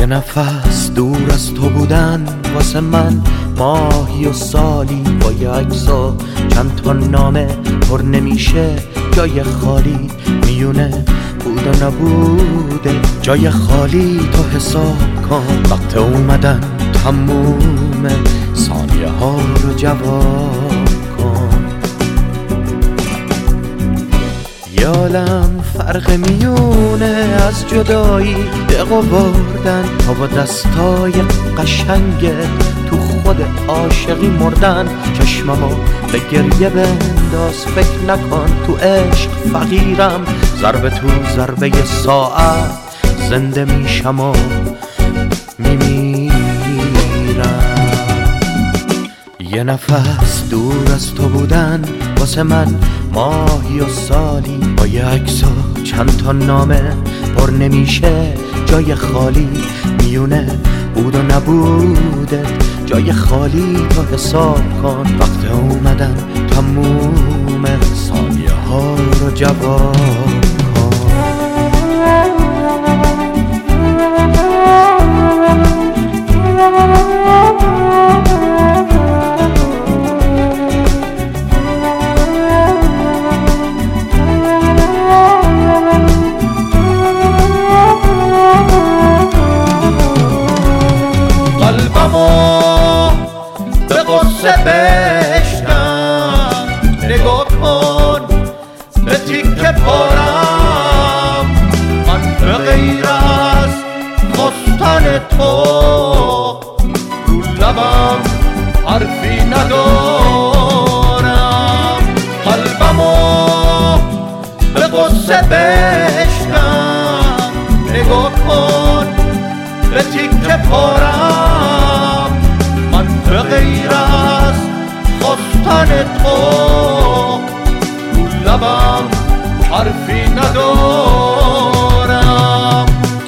نفس دور از تو بودن واسه من ماهی و سالی، با یه عکس و چند تا نامه پر نمیشه جای خالی، میونه بود و نبوده جای خالی. تو حساب کن وقت اومدن تموم ثانیه ها رو جواب کن. یه عالم فرق میونه از جدایی دقا بردن تا با دستای قشنگت تو خود عاشقی مردن. چشممو به گریه بنداز، فکر نکن تو عشق فقیرم، ضربه تو ضربه ساعت زنده میشم و میمیرم. یه نفس دور از تو بودن واسه من ماهی و سالی، با یه عکس و چند تا نامه پر نمیشه جای خالی، میونه بود و نبوده جای خالی. تو حساب کن وقت اومدن تموم ثانیه ها رو جواب کن. به قصه بشکن، نگاه کن به تیکه پارم، من به غیر از خواستن تو رو لبم حرفی ندارم. قلبمو به قصه بشکن، نگاه کن به تیکه پارم، من به غیر از خواستن تو رو لبم حرفی ندارم.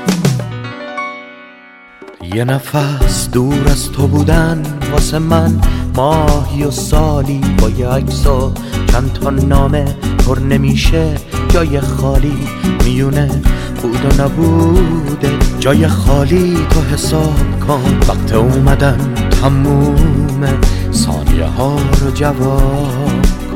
یه نفس دور از تو بودن واسه من ماهی و سالی، با یه عکس و چند تا نامه پر نمیشه جای خالی، میونه بود و نبوده جای خالی. تو حساب کن وقت اومدن تموم ثانیه ها رو جواب